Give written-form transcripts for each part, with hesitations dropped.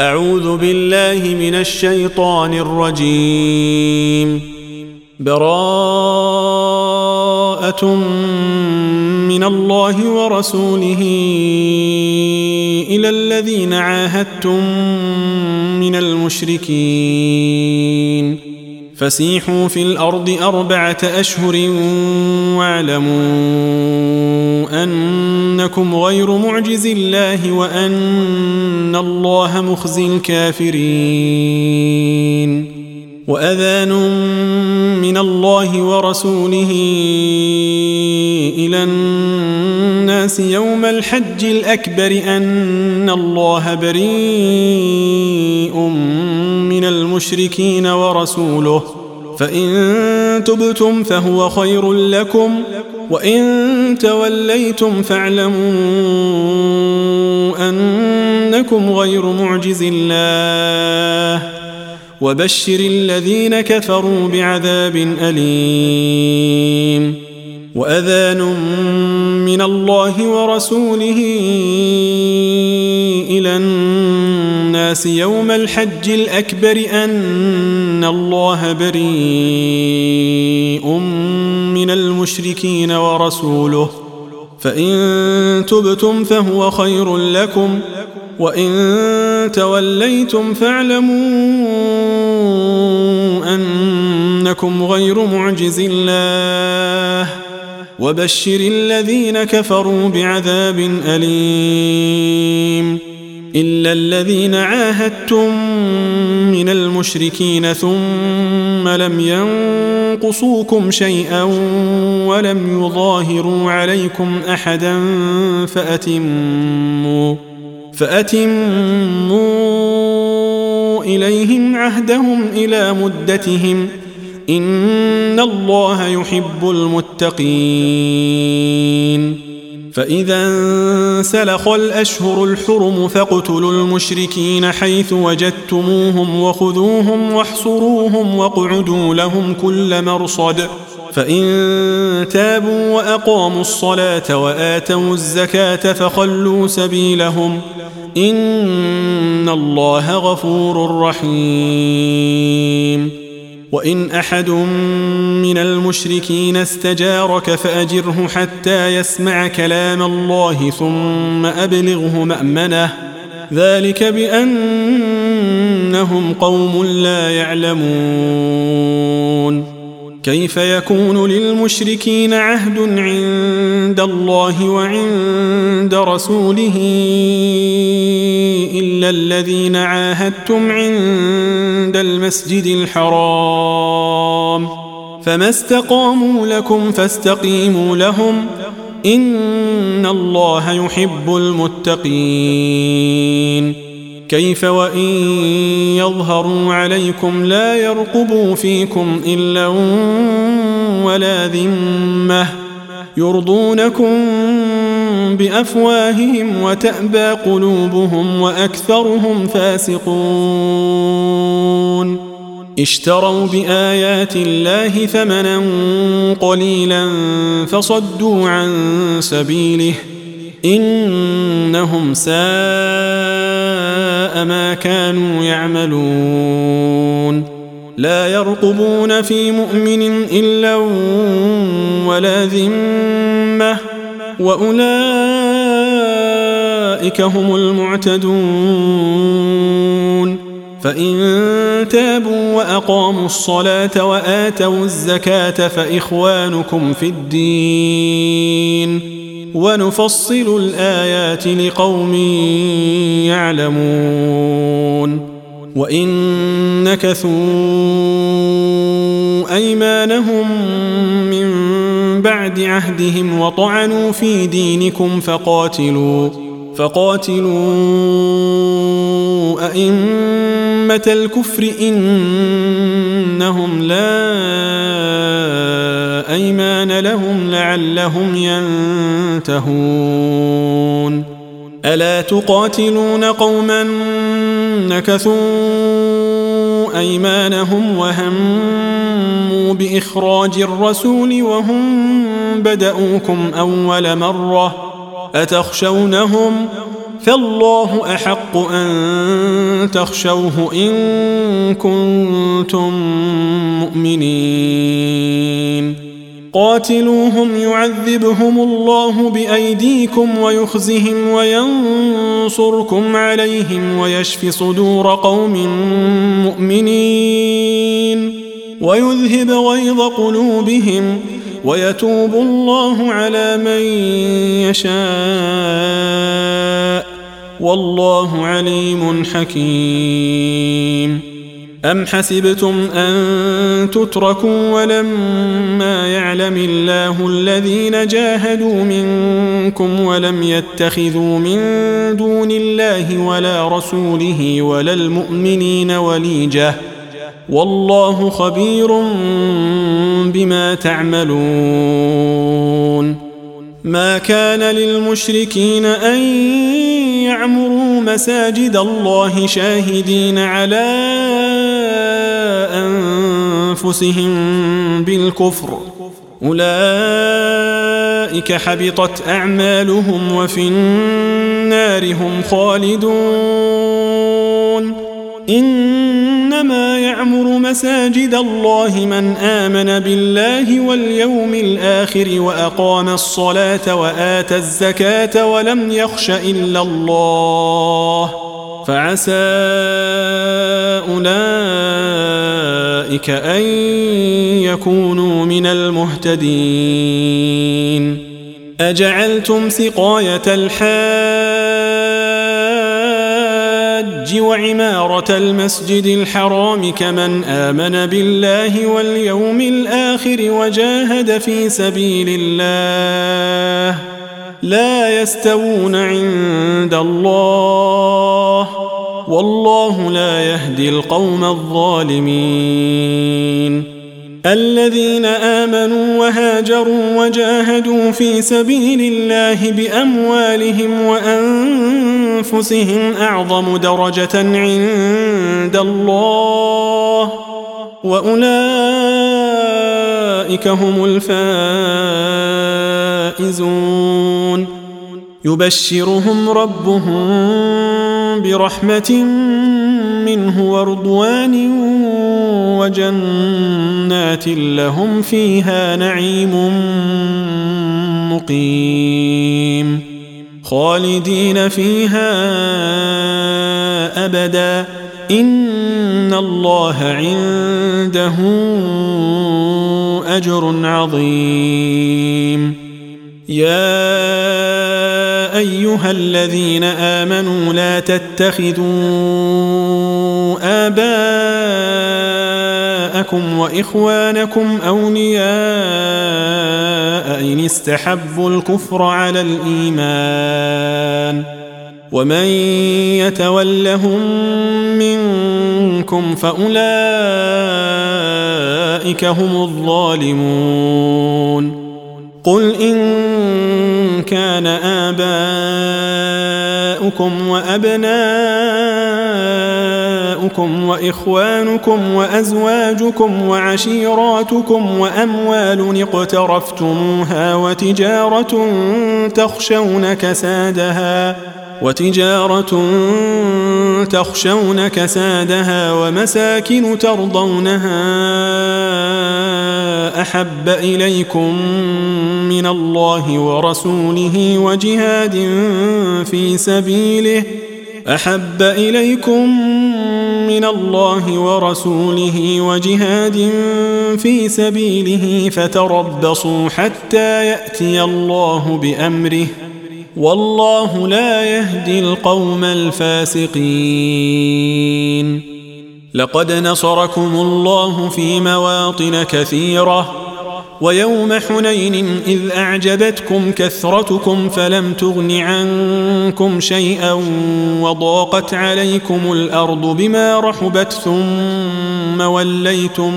أعوذ بالله من الشيطان الرجيم. براءة من الله ورسوله إلى الذين عاهدتم من المشركين فسيحوا في الأرض 4 أشهر واعلموا أنكم غير معجز الله وأن الله مخزي الكافرين. وأذان من الله ورسوله إلى الناس يوم الحج الأكبر أن الله بريء من المشركين ورسوله فإن تبتم فهو خير لكم وإن توليتم فاعلموا أنكم غير معجز الله وبشر الذين كفروا بعذاب أليم. وأذان من الله ورسوله إلى الناس يوم الحج الأكبر أن الله بريء من المشركين ورسوله فإن تبتم فهو خير لكم وإن توليتم فاعلموا أنكم غير معجز الله وبشر الذين كفروا بعذاب أليم. إلا الذين عاهدتم من المشركين ثم لم ينقصوكم شيئا ولم يظاهروا عليكم أحدا فأتموا إليهم عهدهم إلى مدتهم إن الله يحب المتقين. فإذا انسلخ الأشهر الحرم فاقتلوا المشركين حيث وجدتموهم وخذوهم واحصروهم واقعدوا لهم كل مرصد فإن تابوا وأقاموا الصلاة وآتوا الزكاة فخلوا سبيلهم إن الله غفور رحيم. وإن أحد من المشركين استجارك فأجره حتى يسمع كلام الله ثم أبلغه مأمنه ذلك بأنهم قوم لا يعلمون. كيف يكون للمشركين عهد عند الله وعند رسوله إلا الذين عاهدتم عند المسجد الحرام فما استقاموا لكم فاستقيموا لهم إن الله يحب المتقين. كيف وإن يظهروا عليكم لا يرقبوا فيكم إلا ولا ذمة يرضونكم بأفواههم وتأبى قلوبهم وأكثرهم فاسقون. اشتروا بآيات الله ثمنا قليلا فصدوا عن سبيله إنهم ساء ما كانوا يعملون. لا يرقبون في مؤمن إلا ولا ذمة وأولئك هم المعتدون. فإن تابوا وأقاموا الصلاة وآتوا الزكاة فإخوانكم في الدين ونفصل الآيات لقوم يعلمون. وإن نكثوا أيمانهم من بعد عهدهم وطعنوا في دينكم فقاتلوا أئمة الكفر إنهم لا أيمان لهم لعلهم ينتهون. ألا تقاتلون قوما نكثوا أيمانهم وهموا بإخراج الرسول وهم بدأوكم أول مرة أتخشونهم فالله أحق أن تخشوه إن كنتم مؤمنين قاتلوهم يعذبهم الله بأيديكم ويخزهم وينصركم عليهم ويشف صدور قوم مؤمنين ويذهب غيظ قلوبهم ويتوب الله على من يشاء والله عليم حكيم أم حسبتم أن تتركوا ولما يعلم الله الذين جاهدوا منكم ولم يتخذوا من دون الله ولا رسوله ولا المؤمنين وليجة والله خبير بما تعملون ما كان للمشركين أن يعمروا مساجد الله شاهدين على أنفسهم بالكفر أولئك حبطت أعمالهم وفي النار هم خالدون إنما يعمر مساجد الله من آمن بالله واليوم الآخر وأقام الصلاة وآتى الزكاة ولم يخش إلا الله فعسى أولئك أن يكونوا من المهتدين أجعلتم سقاية الحاج وعمارة المسجد الحرام كمن آمن بالله واليوم الآخر وجاهد في سبيل الله لا يستوون عند الله والله لا يهدي القوم الظالمين الذين آمنوا وهاجروا وجاهدوا في سبيل الله بأموالهم وأنفسهم أعظم درجة عند الله وأولئك هم الفائزون يبشرهم ربهم برحمة منه ورضوان وجنات لهم فيها نعيم مقيم خالدين فيها أبدا إن الله عنده أجر عظيم يا أيها الذين آمنوا لا تتخذوا آباءكم وإخوانكم أولياء إن استحبوا الكفر على الإيمان ومن يتولهم منكم فأولئك هم الظالمون قل إن كان آباؤكم وأبناؤكم وإخوانكم وأزواجكم وعشيراتكم وأموال اقترفتموها وتجارة تخشون كسادها ومساكن ترضونها أحب إليكم من الله ورسوله وجهاد في سبيله فتربصوا حتى يأتي الله بأمره والله لا يهدي القوم الفاسقين لقد نصركم الله في مواطن كثيرة ويوم حنين إذ أعجبتكم كثرتكم فلم تغن عنكم شيئا وضاقت عليكم الأرض بما رحبت ثم وليتم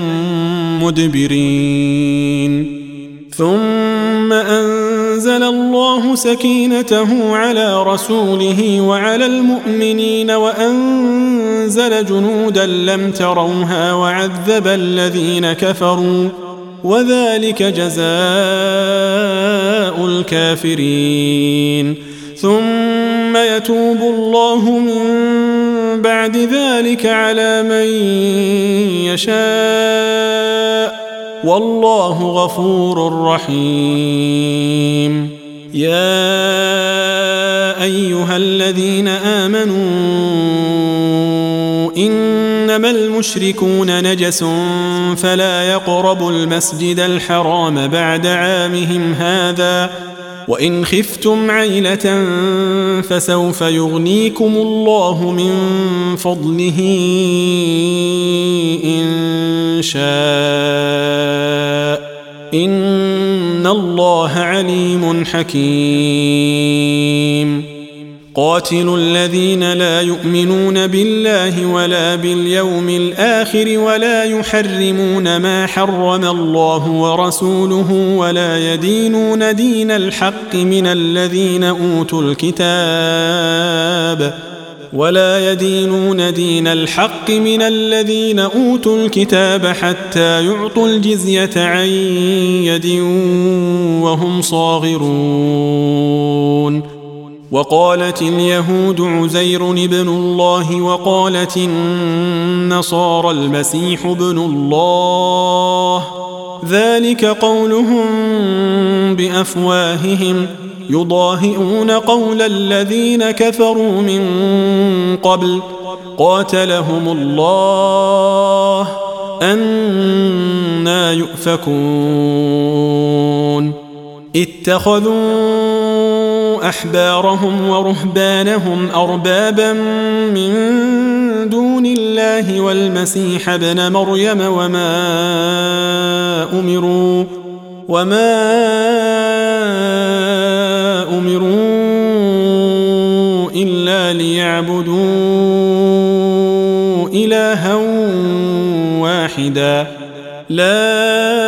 مدبرين ثم أنزل الله سكينته على رسوله وعلى المؤمنين وأنزل جنودا لم تروها وعذب الذين كفروا وذلك جزاء الكافرين ثم يتوب الله من بعد ذلك على من يشاء والله غفور رحيم. يا أيها الذين آمنوا إنما المشركون نجس فلا يقربوا المسجد الحرام بعد عامهم هذا وإن خفتم عيلة فسوف يغنيكم الله من فضله إن شاء إن الله عليم حكيم. قاتلوا الذين لا يؤمنون بالله ولا باليوم الآخر ولا يحرمون ما حرم الله ورسوله ولا يدينون دين الحق من الذين أوتوا الكتاب حتى يعطوا الجزية عن يد وهم صاغرون. وقالت اليهود عزير ابن الله وقالت النصارى المسيح ابن الله ذلك قولهم بأفواههم يضاهئون قول الذين كفروا من قبل قاتلهم الله أنى يؤفكون. اتخذوا أحبارهم ورهبانهم أربابا من دون الله والمسيح ابن مريم وما أمروا إلا ليعبدوا إلها واحدا لا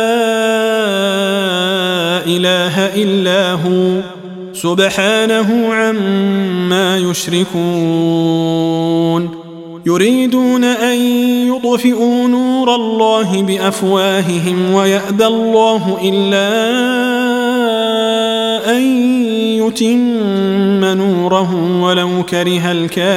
إله إلا هو سبحانه عما يشركون. يريدون أن يطفئوا نور الله بأفواههم ويأبى الله إلا أن يتم نوره ولو كره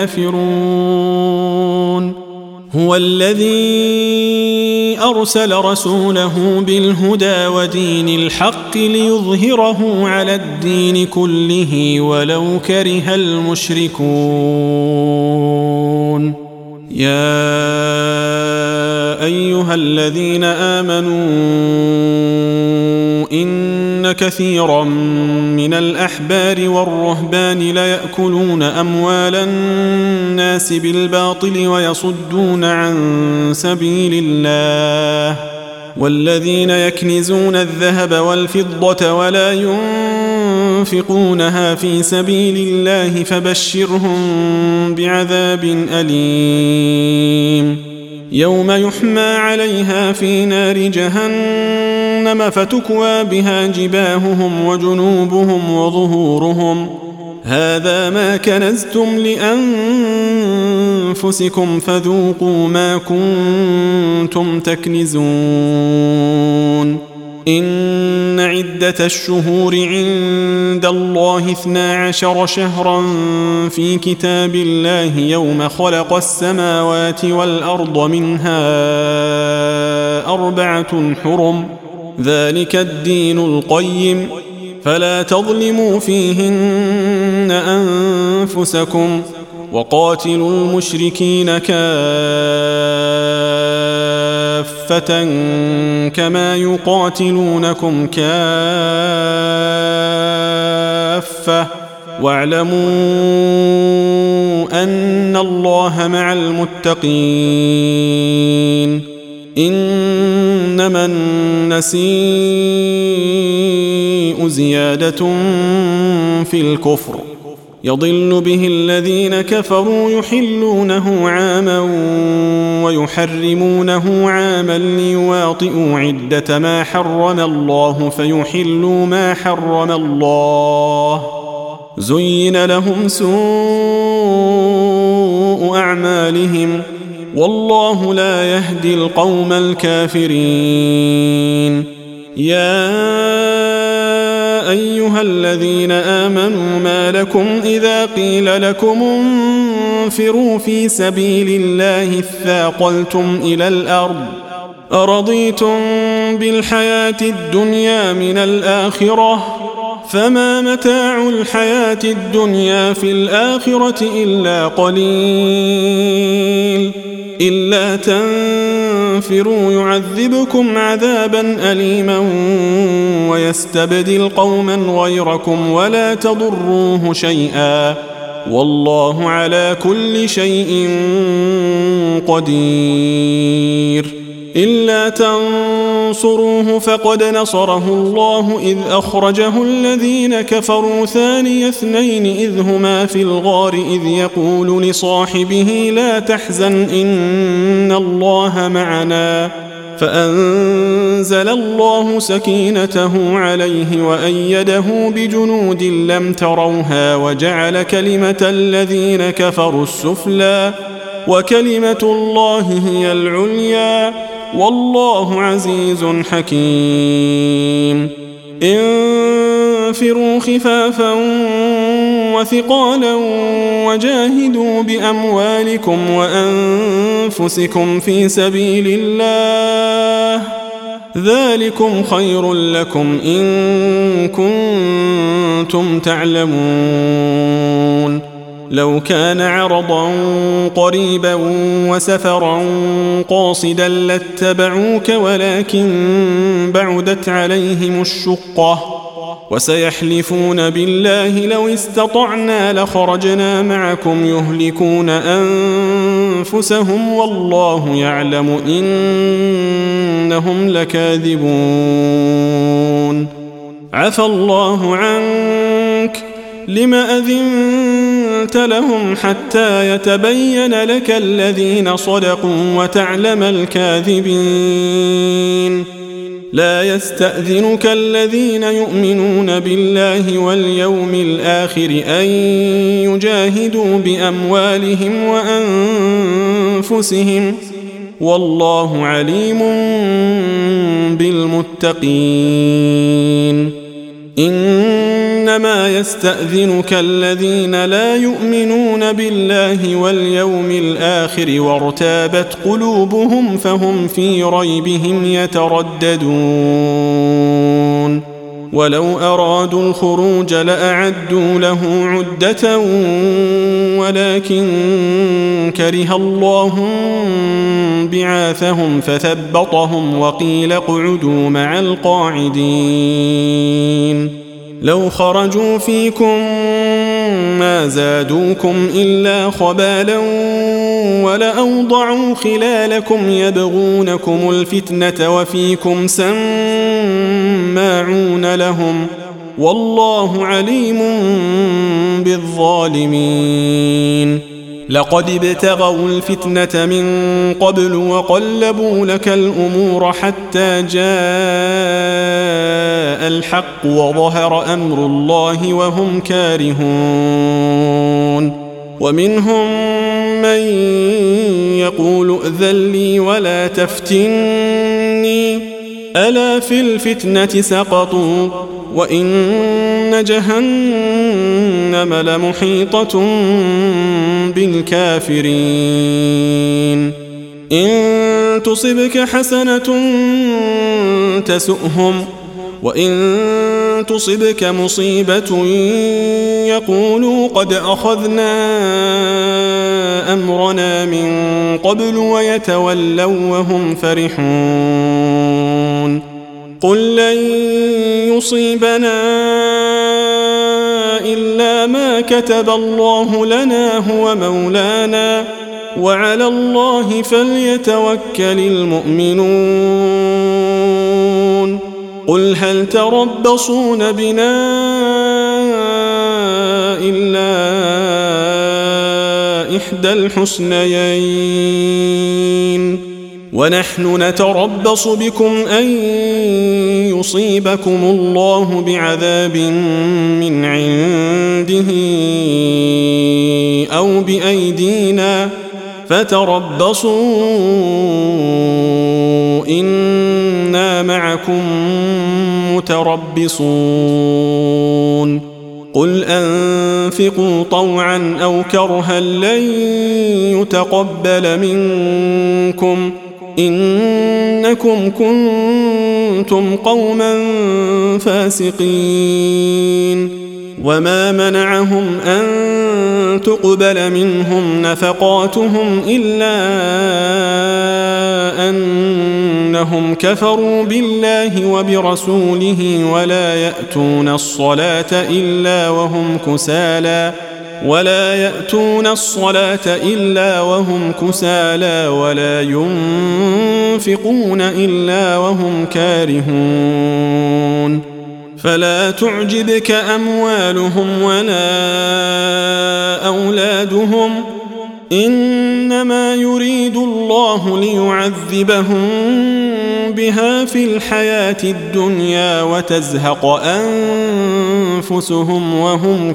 الكافرون. هو الذي أرسل رسوله بالهدى ودين الحق ليظهره على الدين كله ولو كره المشركون. يا أيها الذين آمنوا إن كثيرا من الأحبار والرهبان ليأكلون أموال الناس بالباطل ويصدون عن سبيل الله والذين يكنزون الذهب والفضة ولا ينفقونها في سبيل الله فبشرهم بعذاب أليم. يوم يحمى عليها في نار جهنم فتكوى بها جباههم وجنوبهم وظهورهم هذا ما كنزتم لأنفسكم فذوقوا ما كنتم تكنزون. إن عدة الشهور عند الله 12 شهرا في كتاب الله يوم خلق السماوات والأرض منها 4 حرم ذلك الدين القيم فلا تظلموا فيهن أنفسكم وقاتلوا المشركين كافة كما يقاتلونكم كافة واعلموا أن الله مع المتقين. إنما النسيء زيادة في الكفر يضل به الذين كفروا يحلونه عاما ويحرمونه عاما ليواطئوا عدة ما حرم الله فيحلوا ما حرم الله. زين لهم سوء أعمالهم والله لا يهدي القوم الكافرين. يا أيها الذين آمنوا ما لكم إذا قيل لكم تنفروا في سبيل الله اثاقلتم إلى الأرض أرضيتم بالحياة الدنيا من الآخرة فما متاع الحياة الدنيا في الآخرة إلا قليل إلا تنفروا يعذبكم عذابا أليما ويستبدل قوما غيركم ولا تضروه شيئا والله على كل شيء قدير إلا تنصروه فقد نصره الله إذ أخرجه الذين كفروا ثاني اثنين إذ هما في الغار إذ يقول لصاحبه لا تحزن إن الله معنا فأنزل الله سكينته عليه وأيده بجنود لم تروها وجعل كلمة الذين كفروا السفلى وكلمة الله هي العليا والله عزيز حكيم انفروا خفافا وثقالا وجاهدوا بأموالكم وأنفسكم في سبيل الله ذلكم خير لكم إن كنتم تعلمون لو كان عرضا قريبا وسفرا قاصدا لاتبعوك ولكن بعدت عليهم الشقة وسيحلفون بالله لو استطعنا لخرجنا معكم يهلكون أنفسهم والله يعلم إنهم لكاذبون عفى الله عنك لم أذنت لهم حتى يتبين لك الذين صدقوا وتعلم الكاذبين لا يستأذنك الذين يؤمنون بالله واليوم الآخر أن يجاهدوا بأموالهم وأنفسهم والله عليم بالمتقين إنما يستأذنك الذين لا يؤمنون بالله واليوم الآخر وارتابت قلوبهم فهم في ريبهم يترددون ولو أرادوا الخروج لأعدوا له عدة ولكن كره الله بعاثهم فثبطهم وقيل اقعدوا مع القاعدين لو خرجوا فيكم ما زادوكم إلا خبالا ولأوضعوا خلالكم يبغونكم الفتنة وفيكم سماعون لهم والله عليم بالظالمين لقد ابتغوا الفتنة من قبل وقلبوا لك الأمور حتى جاء الحق وظهر أمر الله وهم كارهون ومنهم من يقول ائذن لي ولا تفتني ألا في الفتنة سقطوا وإن جهنم لمحيطة بالكافرين إن تصبك حسنة تسؤهم وإن تصبك مصيبة يقولوا قد أخذنا أمرنا من قبل ويتولوا وهم فرحون قل لن يصيبنا إلا ما كتب الله لنا هو مولانا وعلى الله فليتوكل المؤمنون قل هل تربصون بنا إلا إحدى الحسنيين ونحن نتربص بكم أن يصيبكم الله بعذاب من عنده أو بأيدينا فتربصوا إنا معكم متربصون قل أنفقوا طوعا أو كرها لن يتقبل منكم إنكم كنتم قوما فاسقين وما منعهم أن تقبل منهم نفقاتهم إلا أنهم كفروا بالله وبرسوله ولا يأتون الصلاة إلا وهم كسالى ولا ينفقون إلا وهم كارهون فلا تعجبك أموالهم ولا أولادهم إنما يريد الله ليعذبهم بها في الحياة الدنيا وتزهق أنفسهم وهم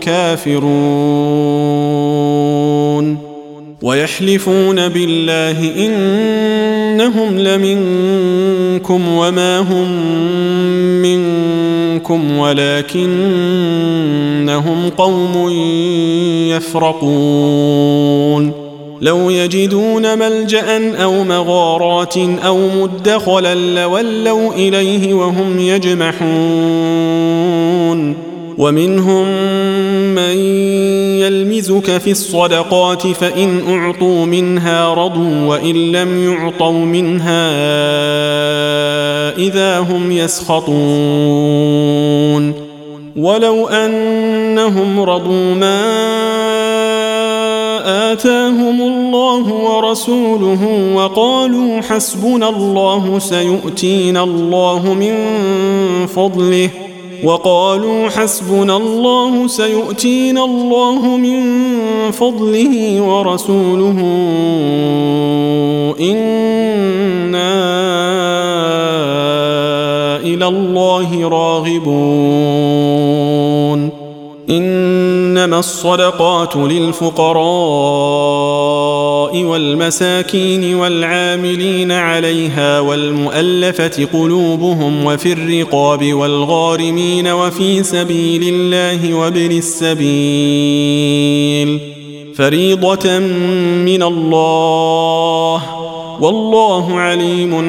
كافرون ويحلفون بالله إنهم لمنكم وما هم منكم ولكنهم قوم يفرقون لو يجدون ملجأ أو مغارات أو مدخلا لولوا إليه وهم يجمحون ومنهم من يلمزك في الصدقات فإن أعطوا منها رضوا وإن لم يعطوا منها إذا هم يسخطون ولو أنهم رضوا ما آتاهم الله ورسوله وقالوا حسبنا الله سيؤتينا الله من فضله ورسوله إنا إلى الله راغبون إنما الصدقات للفقراء والمساكين والعاملين عليها والمؤلفة قلوبهم وفي الرقاب والغارمين وفي سبيل الله وابن السبيل فريضة من الله والله عليم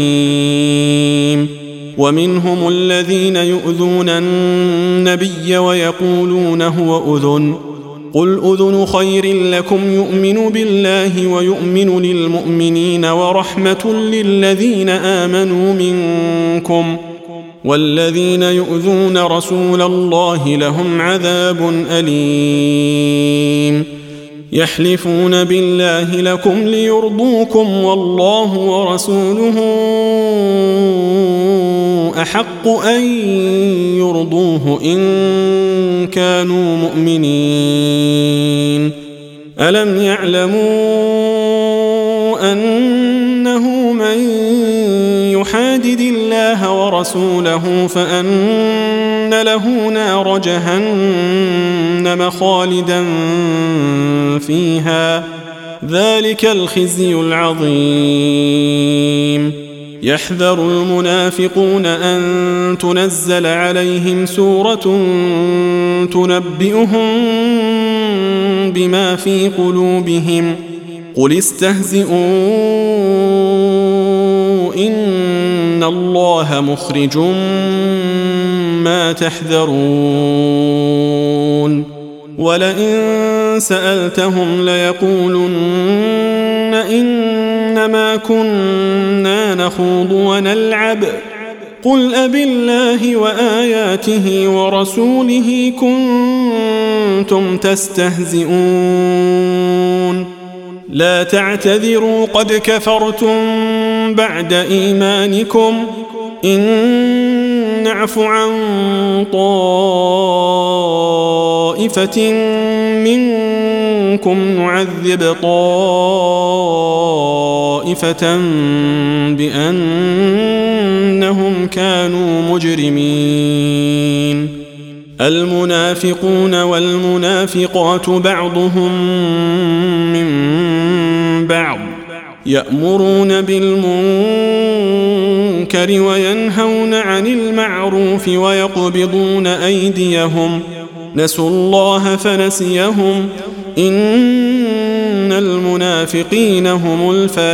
حكيم ومنهم الذين يؤذون النبي ويقولون هو أذن قل أذن خير لكم يؤمن بالله ويؤمن للمؤمنين ورحمة للذين آمنوا منكم والذين يؤذون رسول الله لهم عذاب أليم يحلفون بالله لكم ليرضوكم والله ورسوله أحق أن يرضوه إن كانوا مؤمنين ألم يعلموا أنه من يحادد الله ورسوله فأن له نار جهنم خالدا فيها ذلك الخزي العظيم يحذر المنافقون أن تنزل عليهم سورة تنبئهم بما في قلوبهم قل استهزئوا إن الله مخرج ما تحذرون ولئن سألتهم ليقولن إنما كنا نخوض ونلعب قل أبالله وآياته ورسوله كنتم تستهزئون لا تعتذروا قد كفرتم بعد إيمانكم إن نعف عن طائفة منكم نعذب طائفة بأنهم كانوا مجرمين المنافقون والمنافقات بعضهم من بعض يأمرون بالمنكر وينهون عن المعروف ويقبضون أيديهم نسوا الله فنسيهم إن المنافقين هم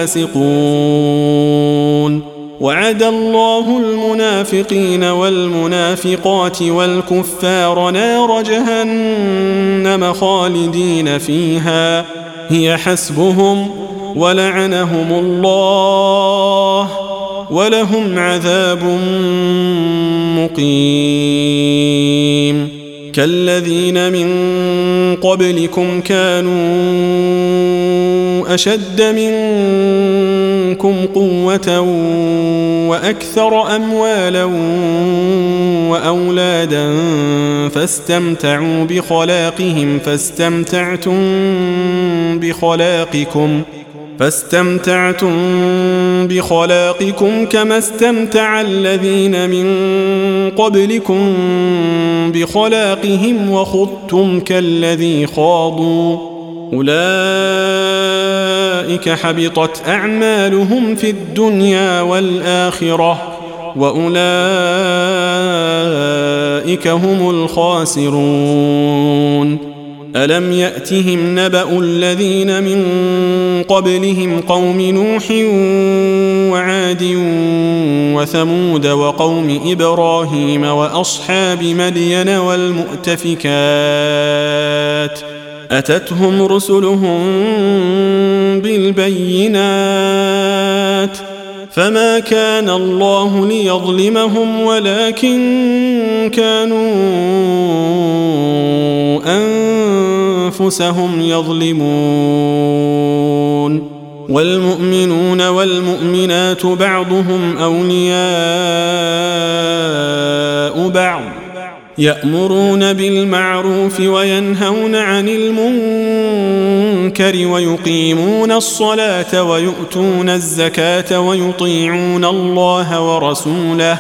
الفاسقون وعد الله المنافقين والمنافقات والكفار نار جهنم خالدين فيها هي حسبهم ولعنهم الله ولهم عذاب مقيم كالذين من قبلكم كانوا أشد منكم قوة وأكثر أموالا وأولادا فاستمتعتم بخلاقكم كما استمتع الذين من قبلكم بخلاقهم وخضتم كالذي خاضوا أولئك حبطت أعمالهم في الدنيا والآخرة وأولئك هم الخاسرون ألم يأتهم نبأ الذين من قبلهم قوم نوح وعاد وثمود وقوم إبراهيم وأصحاب مدين والمؤتفكات أتتهم رسلهم بالبينات فما كان الله ليظلمهم ولكن كانوا أنفسهم يظلمون والمؤمنون والمؤمنات بعضهم أولياء بعض يأمرون بالمعروف وينهون عن المنكر ويقيمون الصلاة ويؤتون الزكاة ويطيعون الله ورسوله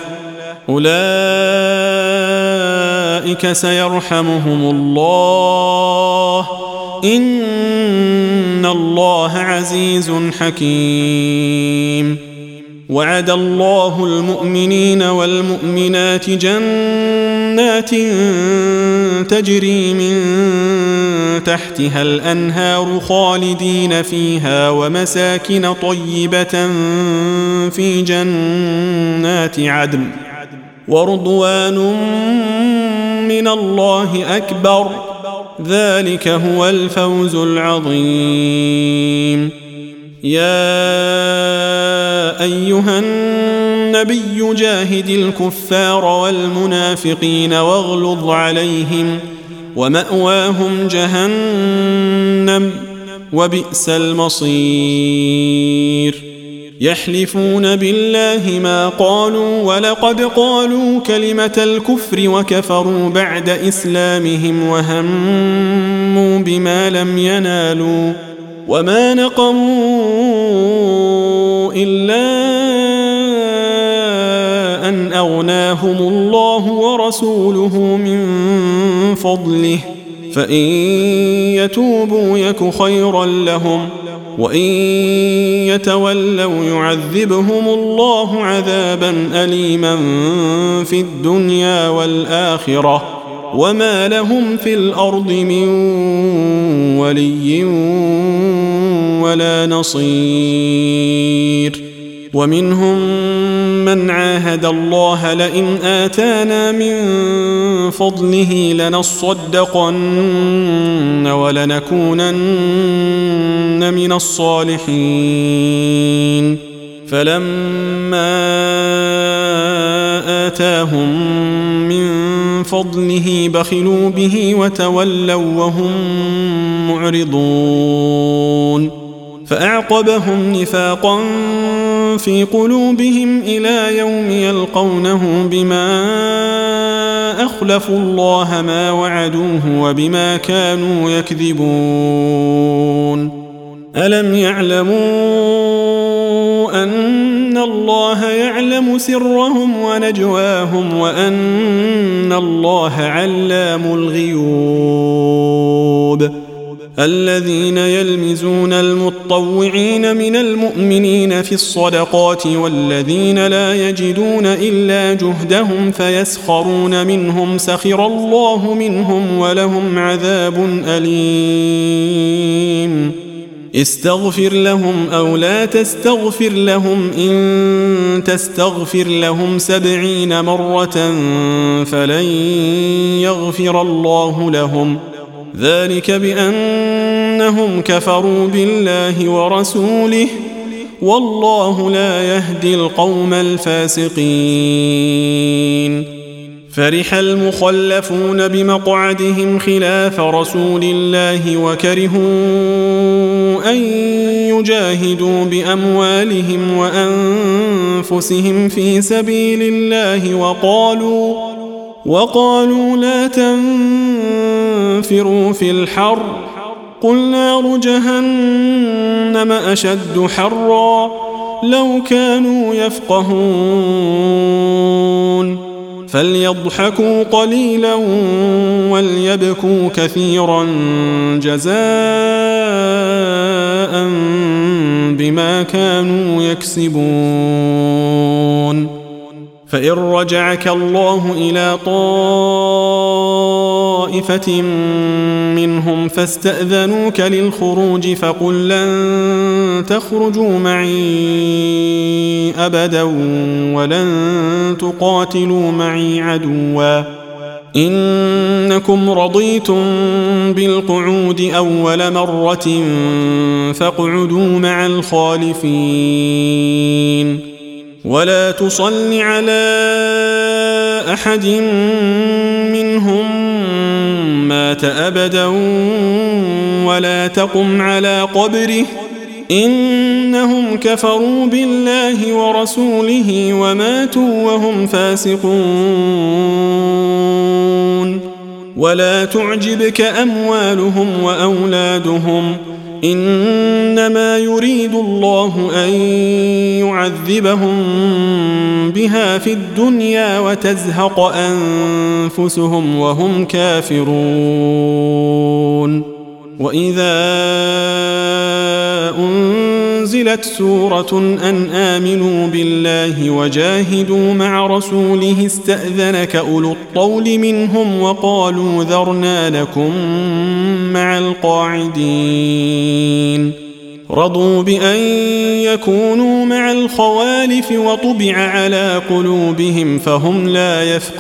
أولئك سيرحمهم الله إن الله عزيز حكيم وعد الله المؤمنين والمؤمنات جنات تجري من تحتها الأنهار خالدين فيها ومساكن طيبة في جنات عدن ورضوان من الله أكبر ذلك هو الفوز العظيم يا أيها النبي جاهد الكفار والمنافقين واغلظ عليهم ومأواهم جهنم وبئس المصير يحلفون بالله ما قالوا ولقد قالوا كلمة الكفر وكفروا بعد إسلامهم وهموا بما لم ينالوا وما نقموا إلا أن أغناهم الله ورسوله من فضله فإن يتوبوا يك خيرا لهم وإن يتولوا يعذبهم الله عذابا أليما في الدنيا والآخرة وما لهم في الأرض من ولي ولا نصير ومنهم من عاهد الله لئن آتانا من فضله لنصدقن ولنكونن من الصالحين فلما آتاهم من فضله بخلوا به وتولوا وهم معرضون فأعقبهم نفاقا في قلوبهم إلى يوم يلقونه بما أخلفوا الله ما وعدوه وبما كانوا يكذبون ألم يعلموا أن الله يعلم سرهم ونجواهم وأن الله علام الغيوب الذين يلمزون المطوعين من المؤمنين في الصدقات والذين لا يجدون إلا جهدهم فيسخرون منهم سخر الله منهم ولهم عذاب أليم استغفر لهم أو لا تستغفر لهم إن تستغفر لهم 70 مرة فلن يغفر الله لهم ذلك بأنهم كفروا بالله ورسوله والله لا يهدي القوم الفاسقين فرح المخلفون بمقعدهم خلاف رسول الله وكرهوا أن يجاهدوا بأموالهم وأنفسهم في سبيل الله وقالوا لا تنفروا في الحر قل نار جهنم أشد حرا لو كانوا يفقهون فليضحكوا قليلا وليبكوا كثيرا جزاء بما كانوا يكسبون فإن رجعك الله إلى طائفة منهم فاستأذنوك للخروج فقل لن تخرجوا معي أبدا ولن تقاتلوا معي عدوا إنكم رضيتم بالقعود أول مرة فاقعدوا مع الخالفين ولا تصل على أحد منهم مات أبدا ولا تقم على قبره إنهم كفروا بالله ورسوله وماتوا وهم فاسقون ولا تعجبك أموالهم وأولادهم إنما يريد الله أن يعذبهم بها في الدنيا وتزهق أنفسهم وهم كافرون وإذا أنزلت سورة أن آمنوا بالله وجاهدوا مع رسوله استأذنك أولو الطول منهم وقالوا ذرنا لكم مع القاعدين رضوا بأن يكونوا مع الخوالف وطبع على قلوبهم فهم لا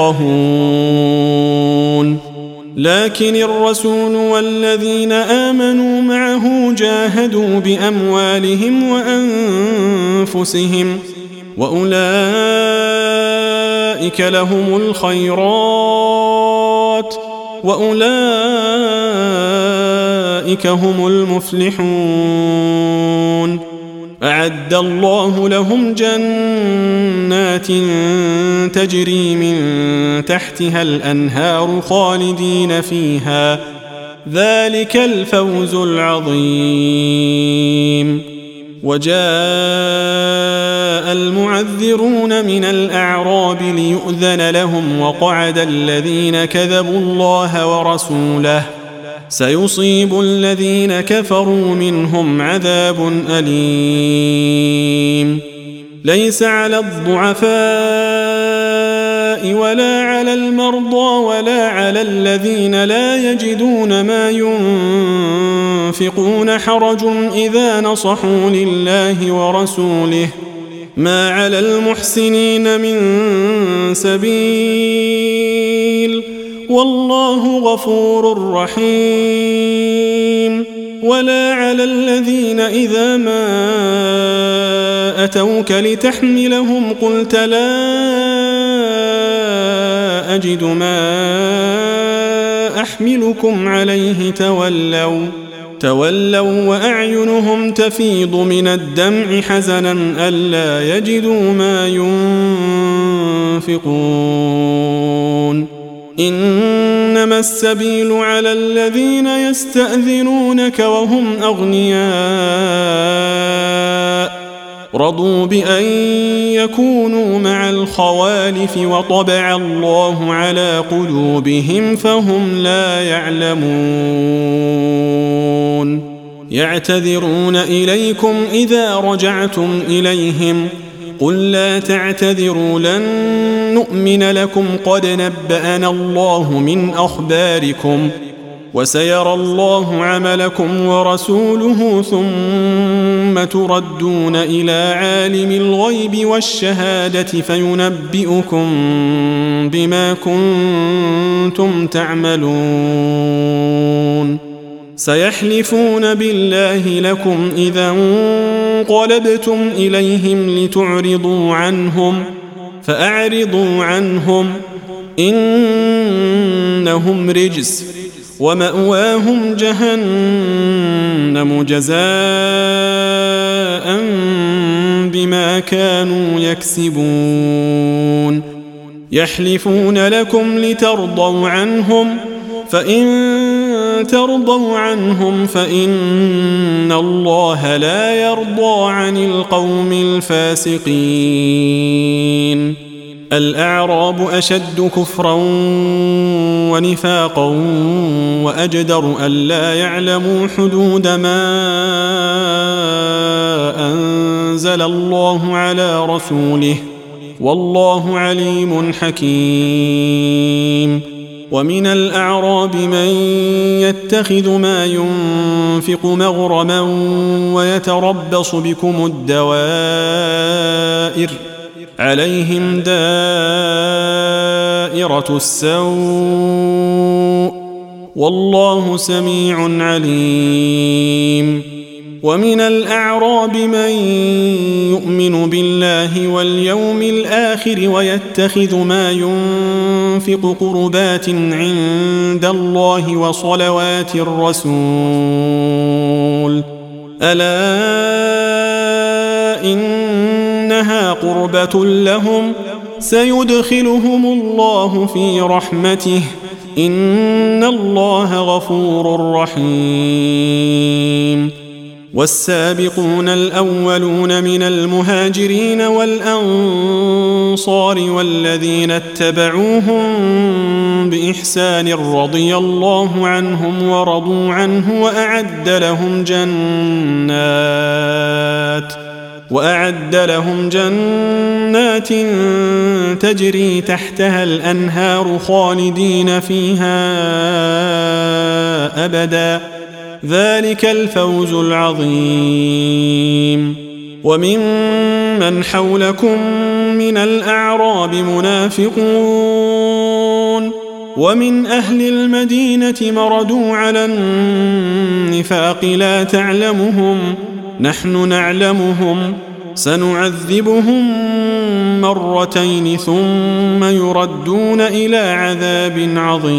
يفقهون لكن الرسول والذين آمنوا معه جاهدوا بأموالهم وأنفسهم وأولئك لهم الخيرات وأولئك هم المفلحون أعد الله لهم جنات تجري من تحتها الأنهار خالدين فيها ذلك الفوز العظيم وجاء المعذرون من الأعراب ليؤذن لهم وقعد الذين كذبوا الله ورسوله سيصيب الذين كفروا منهم عذاب أليم ليس على الضعفاء ولا على المرضى ولا على الذين لا يجدون ما ينفقون حرج إذا نصحوا لله ورسوله ما على المحسنين من سبيل والله غفور رحيم ولا على الذين إذا ما أتوك لتحملهم قلت لا أجد ما أحملكم عليه تولوا وأعينهم تفيض من الدمع حزنا ألا يجدوا ما ينفقون إنما السبيل على الذين يستأذنونك وهم أغنياء رضوا بأن يكونوا مع الخوالف وطبع الله على قلوبهم فهم لا يعلمون يعتذرون إليكم إذا رجعتم إليهم قل لا تعتذروا لن نؤمن لكم قد نبأنا الله من أخباركم وسيرى الله عملكم ورسوله ثم تردون إلى عالم الغيب والشهادة فينبئكم بما كنتم تعملون سيحلفون بالله لكم إذا انقلبتم إليهم لتعرضوا عنهم فأعرضوا عنهم إنهم رجس ومأواهم جهنم جزاء بما كانوا يكسبون يحلفون لكم لترضوا عنهم فإن ترضوا عنهم فإن الله لا يرضى عن القوم الفاسقين الأعراب أشد كفرا ونفاقا وأجدر ألا يعلموا حدود ما أنزل الله على رسوله والله عليم حكيم ومن الأعراب من يتخذ ما ينفق مغرما ويتربص بكم الدوائر عليهم دائرة السوء والله سميع عليم ومن الأعراب من يؤمن بالله واليوم الآخر ويتخذ ما ينفق قربات عند الله وصلوات الرسول ألا إنها قربة لهم سيدخلهم الله في رحمته إن الله غفور رحيم والسابقون الأولون من المهاجرين والأنصار والذين اتبعوهم بإحسان رضي الله عنهم ورضوا عنه وأعد لهم جنات تجري تحتها الأنهار خالدين فيها أبدا ذلك الفوز العظيم وممن حولكم من الأعراب منافقون ومن أهل المدينة مردوا على النفاق لا تعلمهم نحن نعلمهم سنعذبهم مرتين ثم يردون إلى عذاب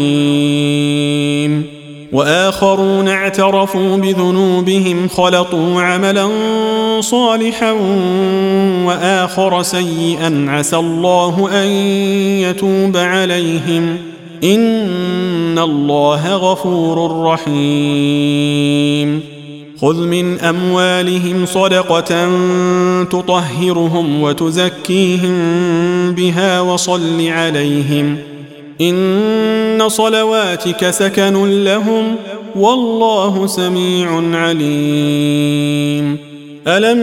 عظيم وآخرون اعترفوا بذنوبهم خلطوا عملا صالحا وآخر سيئا عسى الله أن يتوب عليهم إن الله غفور رحيم خذ من أموالهم صدقة تطهرهم وتزكيهم بها وصل عليهم إن صلواتك سكن لهم والله سميع عليم ألم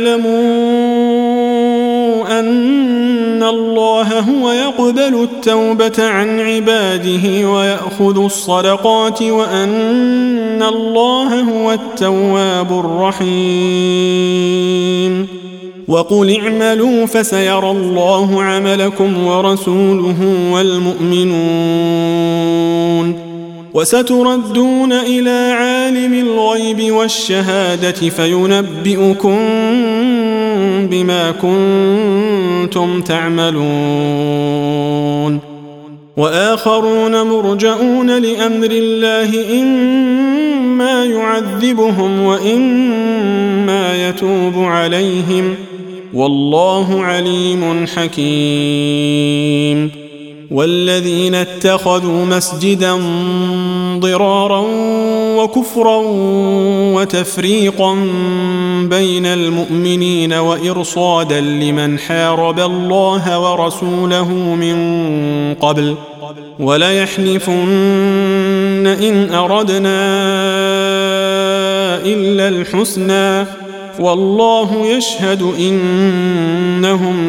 يعلموا أن الله هو يقبل التوبة عن عباده ويأخذ الصدقات وأن الله هو التواب الرحيم وقل اعملوا فسيرى الله عملكم ورسوله والمؤمنون وستردون إلى عالم الغيب والشهادة فينبئكم بما كنتم تعملون وآخرون مرجؤون لأمر الله إما يعذبهم وإما يتوب عليهم والله عليم حكيم والذين اتخذوا مسجدا ضرارا وكفرا وتفريقا بين المؤمنين وإرصادا لمن حارب الله ورسوله من قبل وليحلفن إن أردنا إلا الحسنى والله يشهد إنهم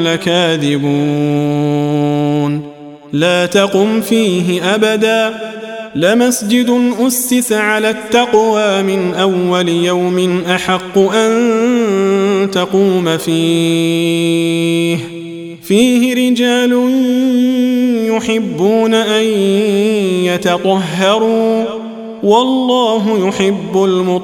لكاذبون لا تقم فيه أبدا لمسجد أسس على التقوى من أول يوم أحق أن تقوم فيه رجال يحبون أن يتطهروا والله يحب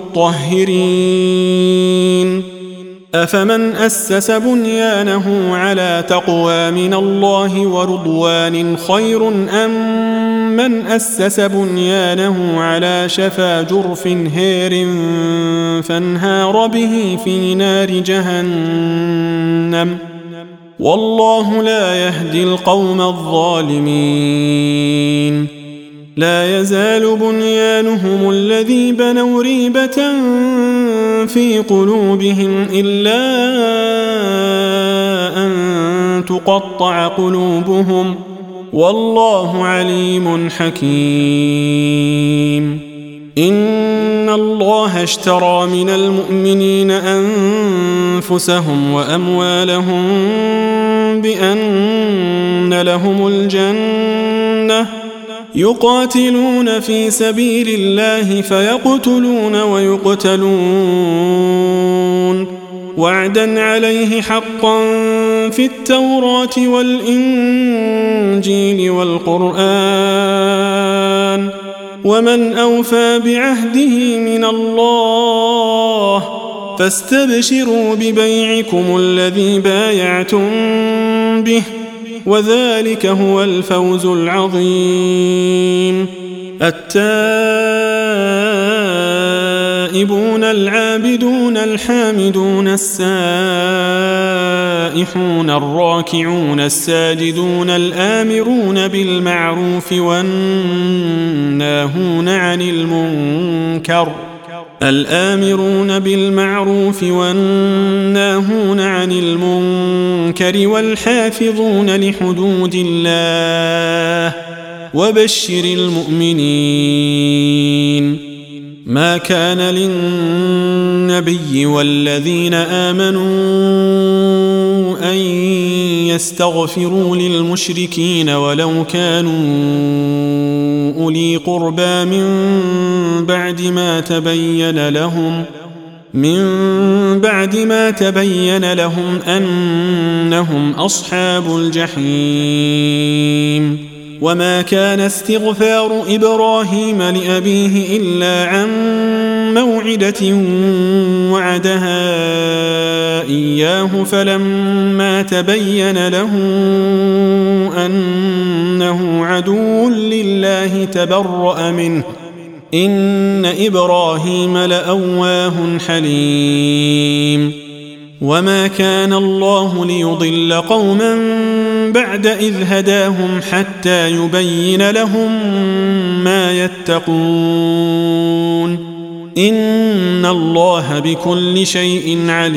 المطهرين أفمن أسس بنيانه على تقوى من الله ورضوان خير أم من أسس بنيانه على شفا جرف هير فانهار به في نار جهنم والله لا يهدي القوم الظالمين لا يزال بنيانهم الذي بنوا ريبة في قلوبهم إلا أن تقطع قلوبهم والله عليم حكيم إن الله اشترى من المؤمنين أنفسهم وأموالهم بأن لهم الجنة يقاتلون في سبيل الله فيقتلون ويقتلون وعدا عليه حقا في التوراة والإنجيل والقرآن ومن أوفى بعهده من الله فاستبشروا ببيعكم الذي بايعتم به وذلك هو الفوز العظيم التائبون العابدون الحامدون السائحون الراكعون الساجدون الآمرون بالمعروف والناهون عن المنكر والحافظون لحدود الله وبشر المؤمنين ما كان للنبي والذين آمنوا أن يستغفروا للمشركين ولو كانوا أولي قربى من بعد ما تبين لهم أنهم أصحاب الجحيم وما كان استغفار إبراهيم لأبيه إلا عن موعدة وعدها إياه فلما تبين له أنه عدو لله تبرأ منه إن إبراهيم لأواه حليم وما كان الله ليضل قوما بعد إذ هداهم حتى يبين لهم ما يتقون إن الله بكل شيء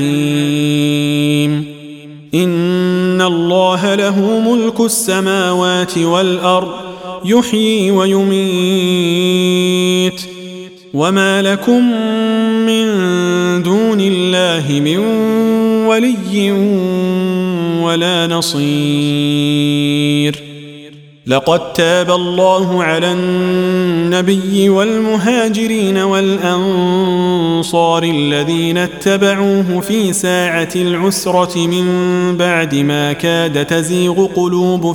عليم إن الله له ملك السماوات والأرض يحيي ويميت وما لكم من دون الله من ولي ولا نصير لقد تاب الله على النبي والمهاجرين والأنصار الذين اتبعوه في ساعة العسرة من بعد ما كاد تزيغ قلوب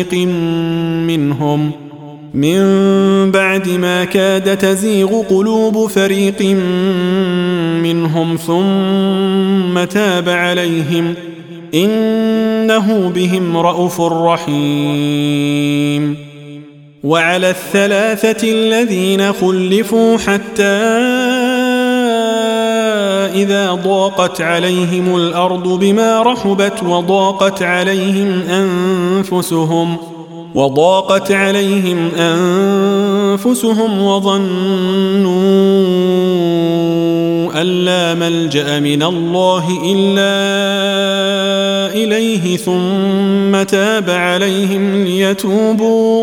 فريق منهم ثم تاب عليهم إنه بهم رءوف رحيم وعلى الثلاثة الذين خلفوا حتى إذا ضاقت عليهم الأرض بما رحبت وضاقت عليهم أنفسهم وضاقت عليهم أنفسهم وظنوا أن لا ملجأ من الله إلا إليه ثم تاب عليهم ليتوبوا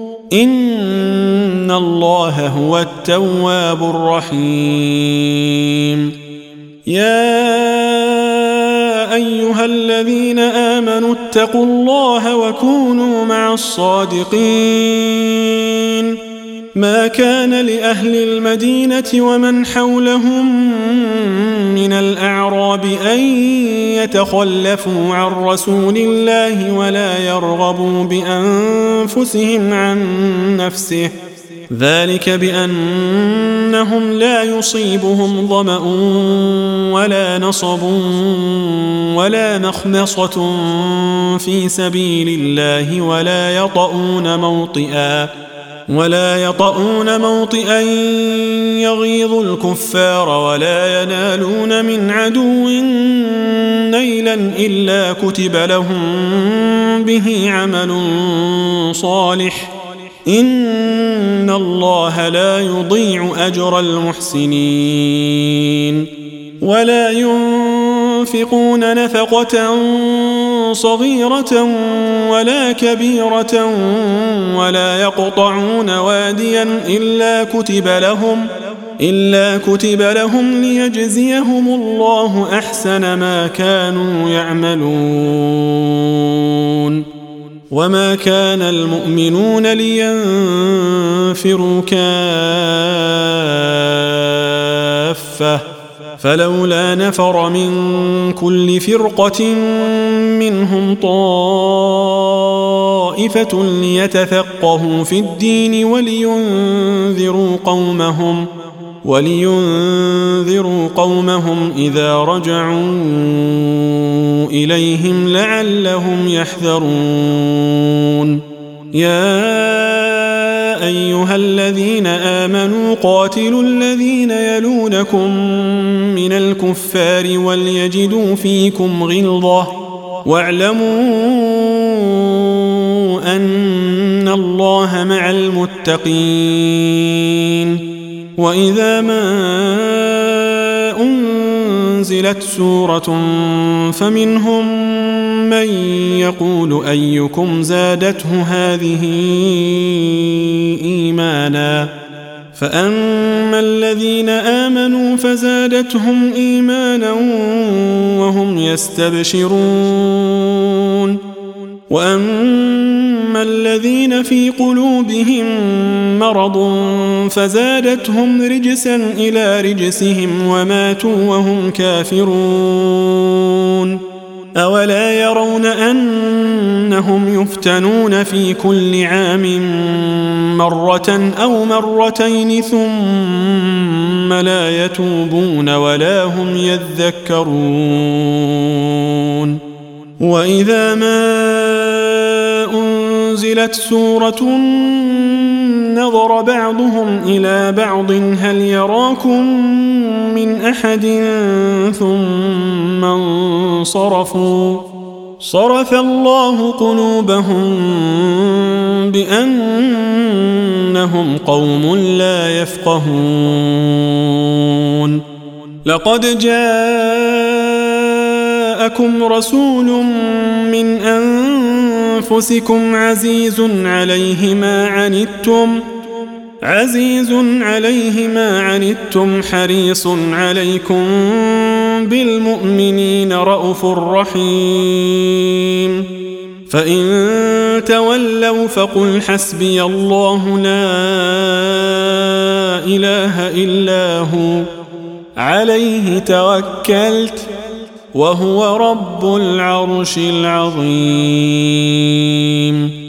إن الله هو التواب الرحيم. يا أيها الذين آمنوا اتقوا الله وكونوا مع الصادقين. ما كان لأهل المدينة ومن حولهم من الأعراب أن يتخلفوا عن رسول الله ولا يرغبوا بأنفسهم عن نفسه، ذلك بأنهم لا يصيبهم ظمأ ولا نصب ولا مخمصة في سبيل الله ولا يطؤون موطئا يغيظ الكفار ولا ينالون من عدو نيلا إلا كتب لهم به عمل صالح إن الله لا يضيع أجر المحسنين. ولا ينفقون نفقة صغيرة ولا كبيرة ولا يقطعون واديا إلا كتب لهم ليجزيهم الله أحسن ما كانوا يعملون. وما كان المؤمنون لينفروا كافة فلولا نفر من كل فرقة منهم طائفة ليتفقهوا في الدين ولينذروا قومهم إذا رجعوا إليهم لعلهم يحذرون. يا أيها الذين آمنوا قاتلوا الذين يلونكم من الكفار وليجدوا فيكم غلظة واعلموا أن الله مع المتقين. وإذا ما أنزلت سورة فمنهم من يقول أيكم زادته هذه إيمانا فأما الذين آمنوا فزادتهم إيمانا وهم يستبشرون. وأما الذين في قلوبهم مرض فزادتهم رجسا إلى رجسهم وماتوا وهم كافرون. أولا يرون أنهم يفتنون في كل عام مرة أو مرتين ثم لا يتوبون ولا هم يذكرون. وإذا ما أنزلت سورة نظر بعضهم إلى بعض هل يراكم من أحد ثم انصرفوا صرف الله قلوبهم بأنهم قوم لا يفقهون. لقد جاءكم رسول من أنفسكم عزيز عليه ما عنتم حريص عليكم بالمؤمنين رءوف رحيم. فإن تولوا فقل حسبي الله لا إله إلا هو عليه توكلت وهو رب العرش العظيم.